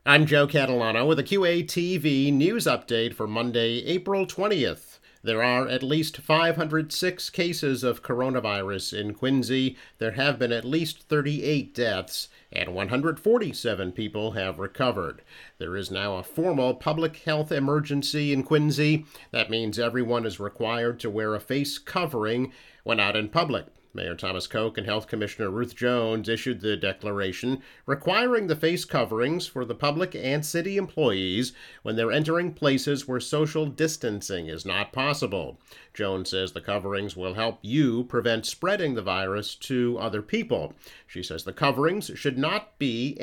I'm Joe Catalano with a QATV news update for Monday, April 20th. There are at least 506 cases of coronavirus in Quincy. There have been at least 38 deaths, and 147 people have recovered. There is now a formal public health emergency in Quincy. That means everyone is required to wear a face covering when out in public. Mayor Thomas Koch and Health Commissioner Ruth Jones issued the declaration requiring the face coverings for the public and city employees when they're entering places where social distancing is not possible. Jones says the coverings will help you prevent spreading the virus to other people. She says the coverings should not be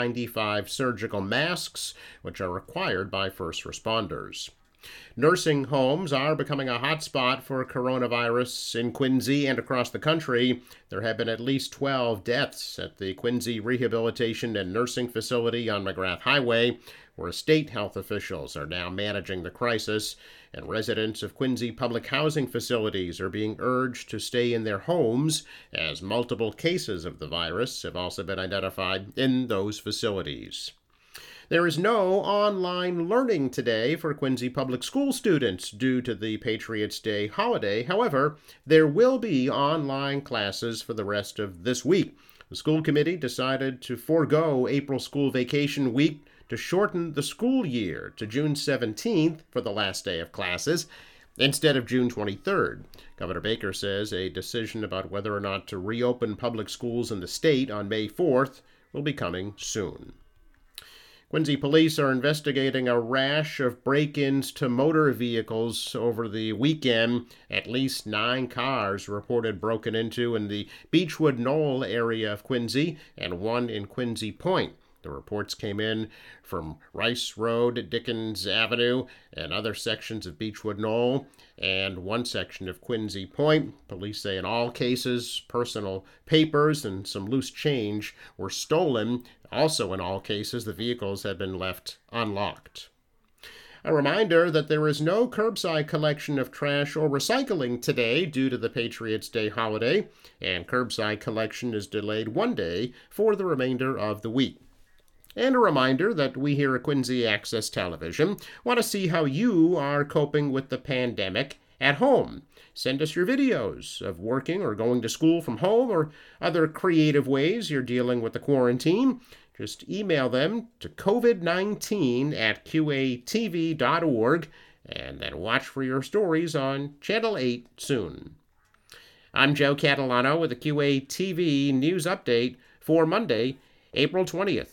N95 surgical masks, which are required by first responders. Nursing homes are becoming a hotspot for coronavirus in Quincy and across the country. There have been at least 12 deaths at the Quincy Rehabilitation and Nursing Facility on McGrath Highway, where state health officials are now managing the crisis, and residents of Quincy public housing facilities are being urged to stay in their homes as multiple cases of the virus have also been identified in those facilities. There is no online learning today for Quincy Public School students due to the Patriots' Day holiday. However, there will be online classes for the rest of this week. The school committee decided to forego April school vacation week to shorten the school year to June 17th for the last day of classes instead of June 23rd. Governor Baker says a decision about whether or not to reopen public schools in the state on May 4th will be coming soon. Quincy police are investigating a rash of break-ins to motor vehicles over the weekend. At least 9 cars reported broken into in the Beechwood Knoll area of Quincy and 1 in Quincy Point. The reports came in from Rice Road, Dickens Avenue, and other sections of Beechwood Knoll, and one section of Quincy Point. Police say in all cases, personal papers and some loose change were stolen. Also in all cases, the vehicles had been left unlocked. A reminder that there is no curbside collection of trash or recycling today due to the Patriots' Day holiday, and curbside collection is delayed 1 day for the remainder of the week. And a reminder that we here at Quincy Access Television want to see how you are coping with the pandemic at home. Send us your videos of working or going to school from home or other creative ways you're dealing with the quarantine. Just email them to covid19@qatv.org and then watch for your stories on Channel 8 soon. I'm Joe Catalano with a QATV news update for Monday, April 20th.